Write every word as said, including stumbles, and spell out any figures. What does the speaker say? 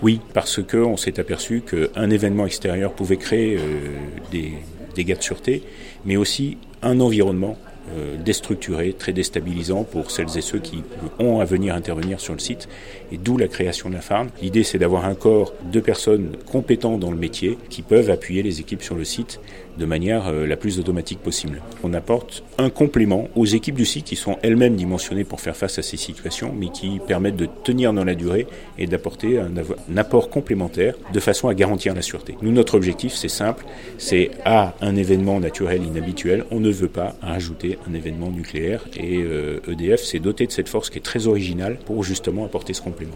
Oui, parce qu'on s'est aperçu qu'un événement extérieur pouvait créer euh, des dégâts de sûreté, mais aussi un environnement euh, déstructuré, très déstabilisant pour celles et ceux qui ont à venir intervenir sur le site, et d'où la création de la F A R N. L'idée, c'est d'avoir un corps de personnes compétentes dans le métier qui peuvent appuyer les équipes sur le site de manière euh, la plus automatique possible. On apporte un complément aux équipes du site qui sont elles-mêmes dimensionnées pour faire face à ces situations, mais qui permettent de tenir dans la durée et d'apporter un, un apport complémentaire de façon à garantir la sûreté. Nous, notre objectif, c'est simple, c'est à un événement naturel inhabituel, on ne veut pas rajouter un événement nucléaire, et euh, E D F s'est doté de cette force qui est très originale pour justement apporter ce complément.